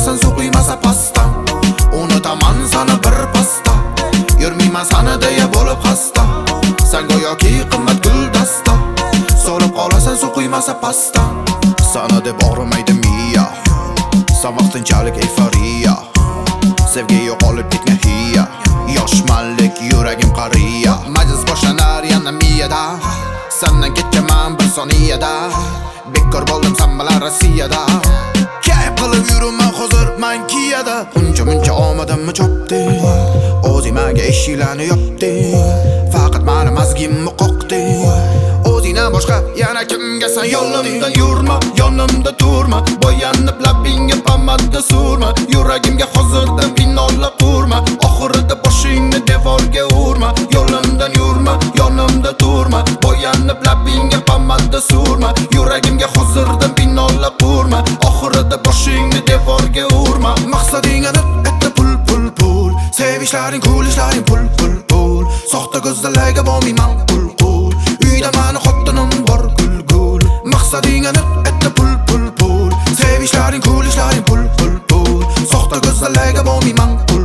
qolasan suv quymasa pastdan. Unutaman sana bir pasta, yurmayman sana deya bo'lib xasta. Sen go'yoki qimmat guldasta, so'rab qolasan suv quymasa pastdan. Sana deb og'rimaydi miya, sen vaqtinchalik euforiya. Sevgi yo'qolib ketgan hiya, yoshmanlik yuragim qariya. Majlis boshlanar yana miyada, sendan ketgaman bir soniyada. Bekor bo'ldim sen bilan Rossiyada. Kayf qilib yuraman hozir men Kiyada. Uncha muncha omadimni chopdi, o'zing menga eshiklarni yopdi. Faqat meni mazgimni qoqdi, o'zingdan boshqa yana kimga sen yo'limdan yurma, yonimda turma. Bo'yanib labingga pomada surma, yuragimga hozirdan binola qurma. Oxirida boshingni devorga urma, yo'limdan yurma, yonimda turma. Bo'yanib labingga pomada surma, yuragimga hozirdan binola qurma. Oxirida boshingni devorga urma. Maqsading aniq, etta pul pul pul. Sevishlaring cool, ishlaring pul pul pul. Soxta ko'zlarga bo'lmayman pul pul. Uyda meni xotinim bor gul gul. Maqsading aniq, etta pul pul pul. Sevishlaring cool, ishlaring pul pul pul. Soxta ko'zlarga bo'lmayman pul